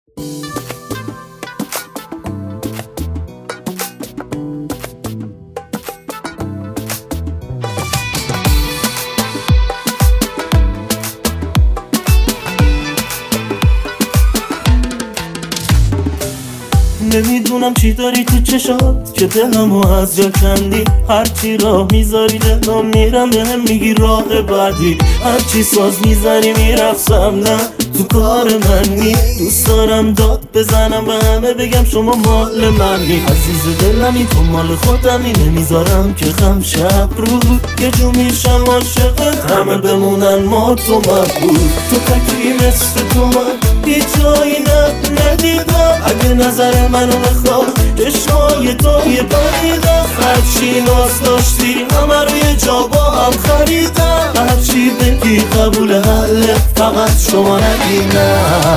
نمیدونم چی داری تو چشات که دلمو از جا کندی. هرچی راه میذاری دلم میرم بهم میگی راه بعدی. هرچی ساز میزنی میرقصم نه تو کار منی. دوست دارم داد بزنم به همه بگم شما مال منی. عزیز دلمی تو مال خودمی نمیذارم که غم شب رو یه جو میشم عاشقت همه بمونن ما تو مبود. تو تکی مثل تو من هیچ جایی ندیدم. اگه نظر منو بخواه چشمای تو یه پریدم. هرچی ناز داشتی همه رو یه جا با هم خریدم. هرچی بگی قبول حله فقط شما نگی نه.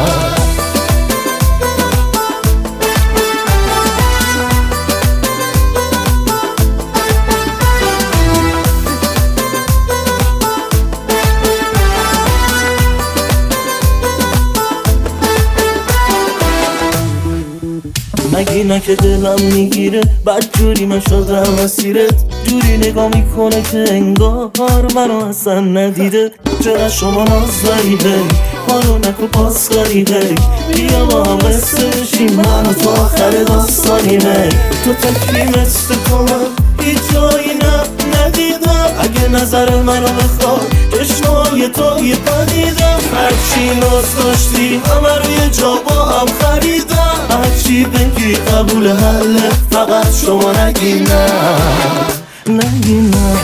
مگه نه که دلم میگیره بد جوری من شدم اسیرت. جوری نگاه میکنه که انگار منو اصلا ندیده. چرا شما نازداریده حالو نکو پاس کاریده. بیا با هم قصه بشیم من و تو آخر داستانیمه. تو تکی مثل تو من هیچ جایی ندیدم. اگه نظر منو بخواه چشمای تو یه پدیدم. هرچی ناز داشتی همه رو یه جا با هم خریدم. هرچی بگی قبول حله فقط شما نگی نه. نگی نه.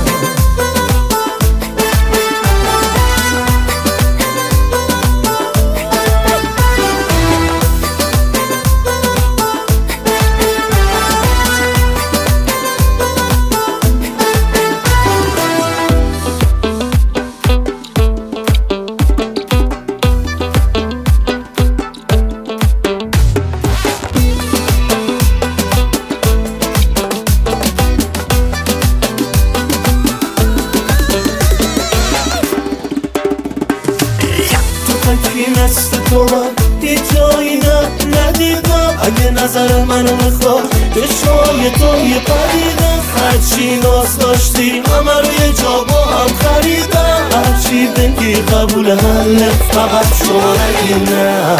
مثل تو من هیچ جایی ندیدم. اگه نظر منو بخواه چشمای تو یه پدیدم. هرچی ناز داشتی همه رو یه جا با هم خریدم. هرچی بگی قبول حله فقط شما نگی نه.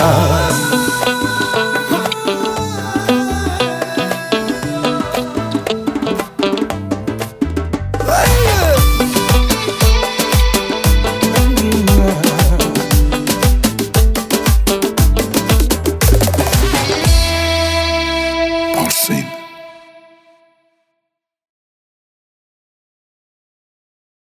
Sing.